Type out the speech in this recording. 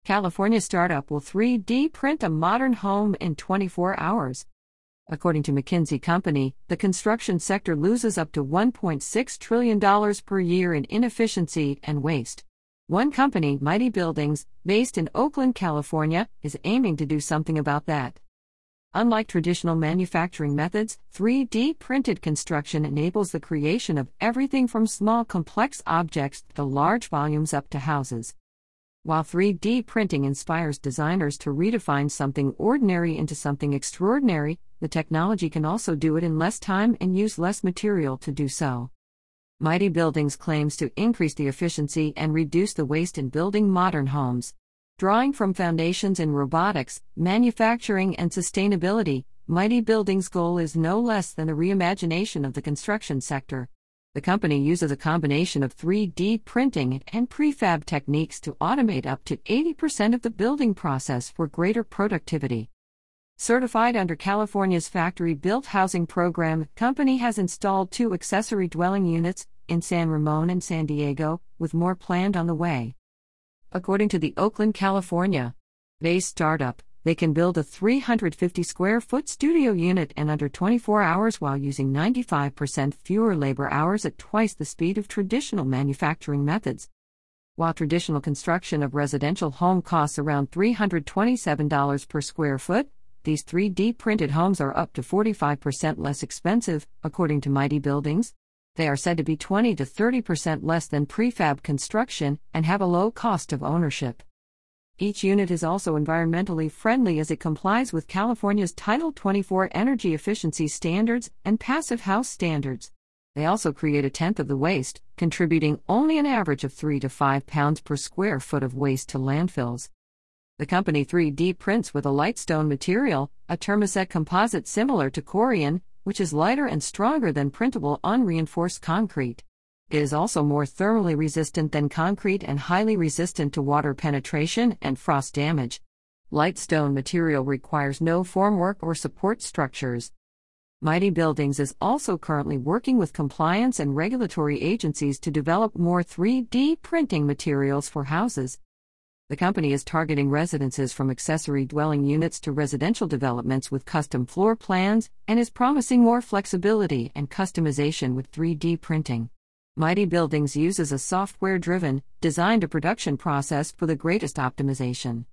California startup will 3D print a modern home in 24 hours. According to McKinsey & Company, the construction sector loses up to $1.6 trillion per year in inefficiency and waste. One company, Mighty Buildings, based in Oakland, California, is aiming to do something about that. Unlike traditional manufacturing methods, 3D printed construction enables the creation of everything from small complex objects to large volumes up to houses. While 3D printing inspires designers to redefine something ordinary into something extraordinary, the technology can also do it in less time and use less material to do so. Mighty Buildings claims to increase the efficiency and reduce the waste in building modern homes. Drawing from foundations in robotics, manufacturing, and sustainability, Mighty Buildings' goal is no less than the reimagination of the construction sector. The company uses a combination of 3D printing and prefab techniques to automate up to 80% of the building process for greater productivity. Certified under California's Factory-Built Housing Program, the company has installed 2 accessory dwelling units in San Ramon and San Diego, with more planned on the way. According to the Oakland, California based startup, they can build a 350-square-foot studio unit in under 24 hours while using 95% fewer labor hours at twice the speed of traditional manufacturing methods. While traditional construction of residential home costs around $327 per square foot, these 3D printed homes are up to 45% less expensive, according to Mighty Buildings. They are said to be 20 to 30% less than prefab construction and have a low cost of ownership. Each unit is also environmentally friendly as it complies with California's Title 24 energy efficiency standards and passive house standards. They also create a tenth of the waste, contributing only an average of 3 to 5 pounds per square foot of waste to landfills. The company 3D prints with a lightstone material, a thermoset composite similar to Corian, which is lighter and stronger than printable unreinforced concrete. It is also more thermally resistant than concrete and highly resistant to water penetration and frost damage. Lightstone material requires no formwork or support structures. Mighty Buildings is also currently working with compliance and regulatory agencies to develop more 3D printing materials for houses. The company is targeting residences from accessory dwelling units to residential developments with custom floor plans and is promising more flexibility and customization with 3D printing. Mighty Buildings uses a software-driven, design-to-production process for the greatest optimization.